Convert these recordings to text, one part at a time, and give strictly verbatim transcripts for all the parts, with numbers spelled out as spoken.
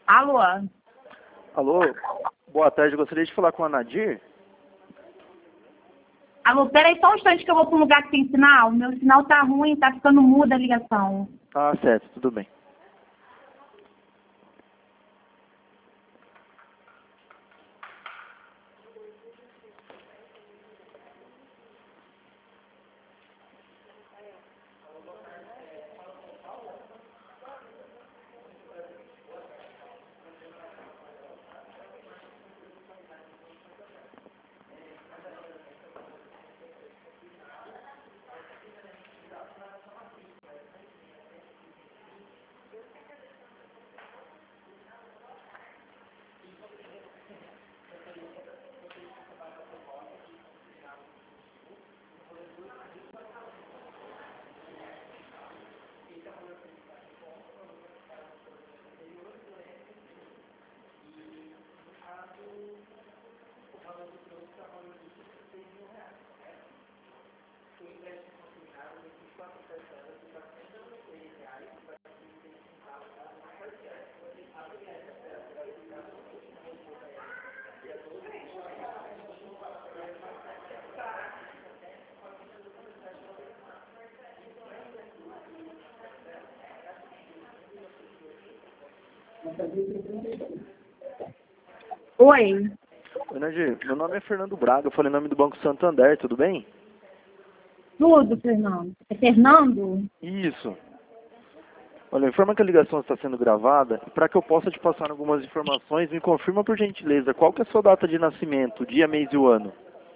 Alô? Alô, boa tarde, eu gostaria de falar com a Nadir. Alô, peraí só um instante que eu vou para um lugar que tem sinal. Meu sinal tá ruim, tá ficando muda a ligação. Ah, certo, tudo bem. Oi? Oi, Nadir, meu nome é Fernando Braga, eu falei em nome do Banco Santander, tudo bem? Tudo, Fernando. É Fernando? Isso. Olha, informa que a ligação está sendo gravada e para que eu possa te passar algumas informações, me confirma por gentileza, qual que é a sua data de nascimento, dia, mês e o ano?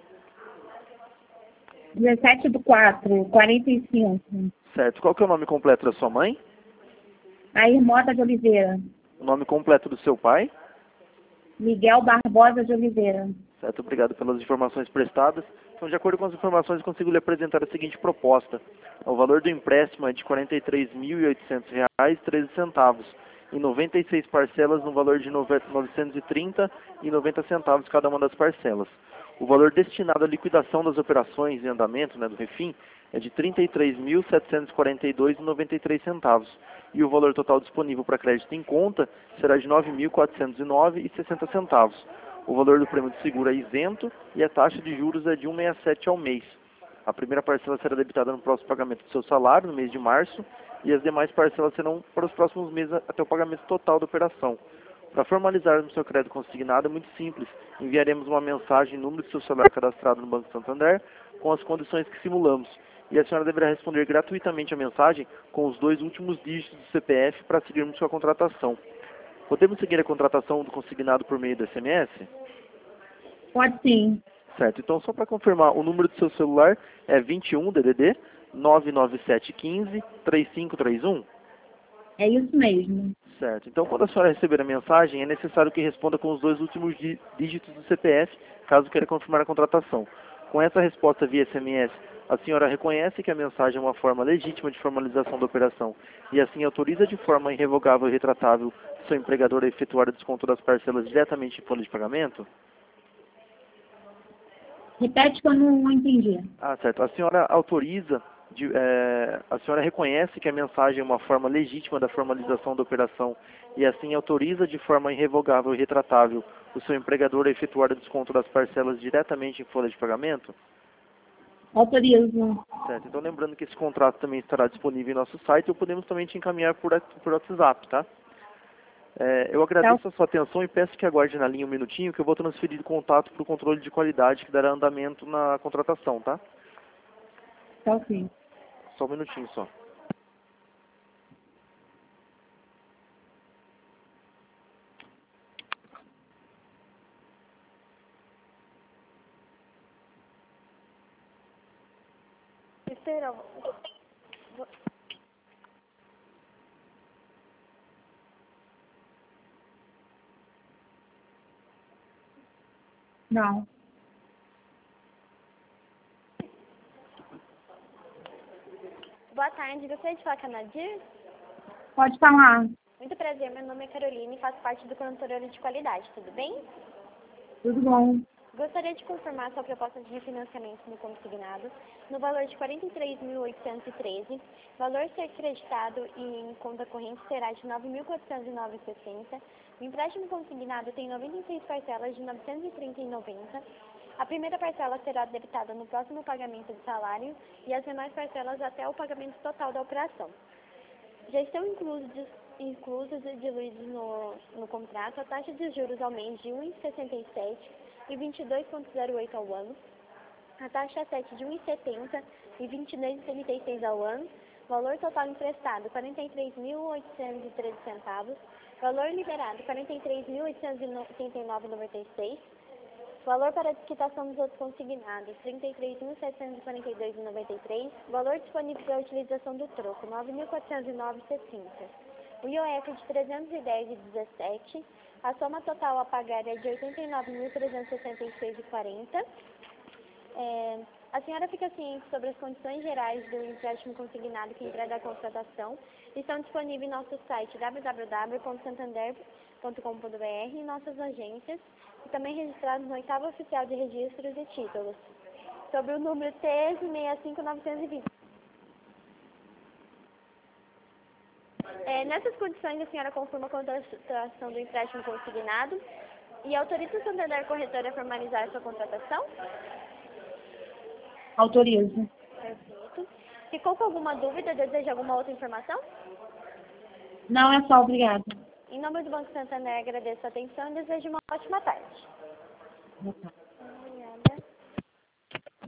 dezessete do quatro, quarenta e cinco. Certo, qual que é o nome completo da sua mãe? Aí, Mota de Oliveira. O nome completo do seu pai? Miguel Barbosa de Oliveira. Certo, obrigado pelas informações prestadas. Então, de acordo com as informações, consigo lhe apresentar a seguinte proposta. O valor do empréstimo é de quarenta e três mil e oitocentos reais e treze centavos, em noventa e seis parcelas no valor de novecentos e trinta e noventa centavos cada uma das parcelas. O valor destinado à liquidação das operações em andamento, né, do refim, é de trinta e três mil setecentos e quarenta e dois reais e noventa e três centavos. E o valor total disponível para crédito em conta será de nove mil quatrocentos e nove reais e sessenta centavos. O valor do prêmio de seguro é isento e a taxa de juros é de um vírgula sessenta e sete ao mês. A primeira parcela será debitada no próximo pagamento do seu salário, no mês de março, e as demais parcelas serão para os próximos meses até o pagamento total da operação. Para formalizarmos seu crédito consignado é muito simples. Enviaremos uma mensagem no número de seu celular cadastrado no Banco Santander com as condições que simulamos. E a senhora deverá responder gratuitamente a mensagem com os dois últimos dígitos do C P F para seguirmos sua contratação. Podemos seguir a contratação do consignado por meio do S M S? Pode sim. Certo, então só para confirmar, o número do seu celular é vinte e um D D D nove nove sete um cinco três cinco três um? É isso mesmo. Certo, então quando a senhora receber a mensagem, é necessário que responda com os dois últimos dí- dígitos do C P F, caso queira confirmar a contratação. Com essa resposta via S M S, a senhora reconhece que a mensagem é uma forma legítima de formalização da operação e assim autoriza de forma irrevogável e retratável seu empregador a efetuar o desconto das parcelas diretamente em folha de pagamento? Repete que eu não entendi. Ah, certo. A senhora autoriza, de, é, a senhora reconhece que a mensagem é uma forma legítima da formalização da operação e assim autoriza de forma irrevogável e retratável o seu empregador a efetuar o desconto das parcelas diretamente em folha de pagamento? Autorizo. Certo. Então lembrando que esse contrato também estará disponível em nosso site ou podemos também te encaminhar por, por WhatsApp, tá? É, eu agradeço a sua atenção e peço que aguarde na linha um minutinho que eu vou transferir o contato para o controle de qualidade que dará andamento na contratação, tá? Tá ok. Só um minutinho só. Espera. Não. Boa tarde, gostaria de falar com a Nadir? Pode falar. Muito prazer, meu nome é Carolina e faço parte do controle de qualidade, tudo bem? Tudo bom. Gostaria de confirmar sua proposta de refinanciamento no consignado no valor de quarenta e três mil oitocentos e treze. Valor ser creditado e em conta corrente será de nove mil quatrocentos e nove reais e sessenta centavos. O empréstimo consignado tem noventa e seis parcelas de novecentos e trinta reais e noventa centavos. A primeira parcela será debitada no próximo pagamento de salário e as demais parcelas até o pagamento total da operação. Já estão inclusos, inclusos e diluídos no, no contrato a taxa de juros ao mês de um vírgula sessenta e sete e vinte e dois vírgula zero oito ao ano, a taxa sete de um vírgula setenta e vinte e dois vírgula trinta e seis ao ano, valor total emprestado quarenta e três mil oitocentos e treze centavos, valor liberado quarenta e três mil oitocentos e oitenta e nove vírgula noventa e seis, valor para desquitação dos outros consignados trinta e três mil setecentos e quarenta e dois vírgula noventa e três, valor disponível para a utilização do troco nove mil quatrocentos e nove vírgula sessenta. O I O F de trezentos e dez vírgula dezessete, a soma total a pagar é de oitenta e nove mil trezentos e sessenta e seis vírgula quarenta. É, a senhora fica ciente sobre as condições gerais do empréstimo consignado que entrega a contratação. Estão disponíveis em nosso site w w w ponto santander ponto com ponto b r e nossas agências, e também registrados no oitavo Oficial de Registros e Títulos, sobre o número T seis cinco nove dois zero. É, nessas condições, a senhora confirma a contratação do empréstimo consignado e autoriza o Santander Corretora a formalizar a sua contratação? Autorizo. Perfeito. Ficou com alguma dúvida? Deseja alguma outra informação? Não, é só, obrigada. Em nome do Banco Santander, agradeço a atenção e desejo uma ótima tarde. Boa tarde.